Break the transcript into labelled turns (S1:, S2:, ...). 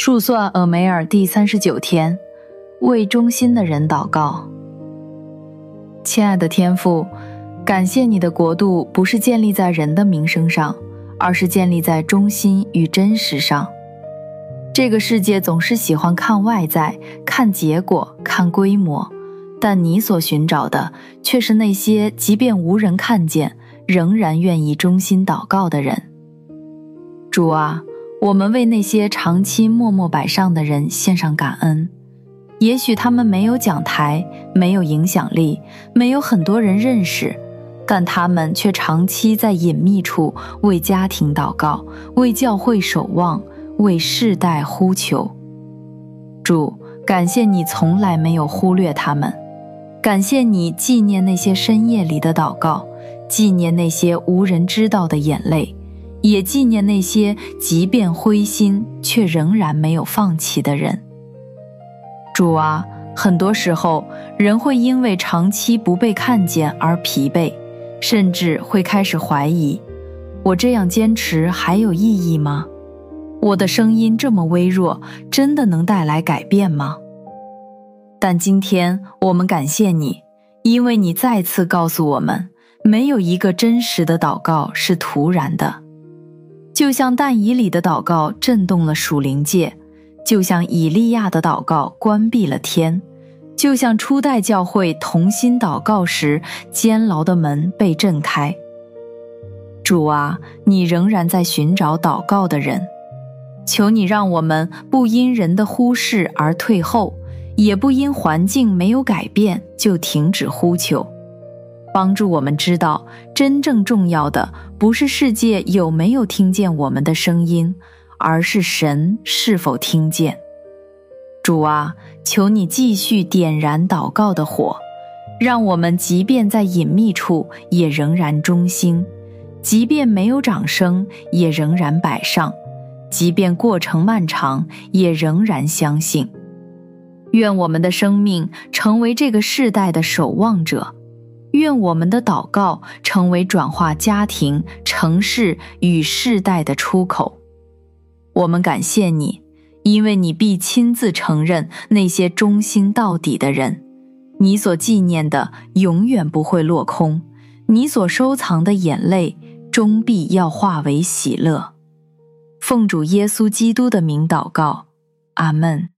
S1: 数算俄梅尔第39天，为忠心的人祷告。亲爱的天父，感谢你的国度不是建立在人的名声上，而是建立在忠心与真实上。这个世界总是喜欢看外在，看结果，看规模，但你所寻找的却是那些即便无人看见，仍然愿意忠心祷告的人。主啊，我们为那些长期默默摆上的人献上感恩。也许他们没有讲台，没有影响力，没有很多人认识，但他们却长期在隐秘处为家庭祷告，为教会守望，为世代呼求。主，感谢你从来没有忽略他们，感谢你纪念那些深夜里的祷告，纪念那些无人知道的眼泪，也纪念那些即便灰心却仍然没有放弃的人。主啊，很多时候人会因为长期不被看见而疲惫，甚至会开始怀疑，我这样坚持还有意义吗？我的声音这么微弱，真的能带来改变吗？但今天我们感谢你，因为你再次告诉我们，没有一个真实的祷告是徒然的。就像但以理的祷告震动了属灵界，就像以利亚的祷告关闭了天，就像初代教会同心祷告时监牢的门被震开。主啊，你仍然在寻找祷告的人，求你让我们不因人的忽视而退后，也不因环境没有改变就停止呼求。帮助我们知道，真正重要的不是世界有没有听见我们的声音，而是神是否听见。主啊，求你继续点燃祷告的火，让我们即便在隐秘处也仍然忠心，即便没有掌声也仍然摆上，即便过程漫长也仍然相信。愿我们的生命成为这个世代的守望者，愿我们的祷告成为转化家庭、城市与世代的出口。我们感谢你，因为你必亲自承认那些忠心到底的人，你所纪念的永远不会落空，你所收藏的眼泪终必要化为喜乐。奉主耶稣基督的名祷告，阿们。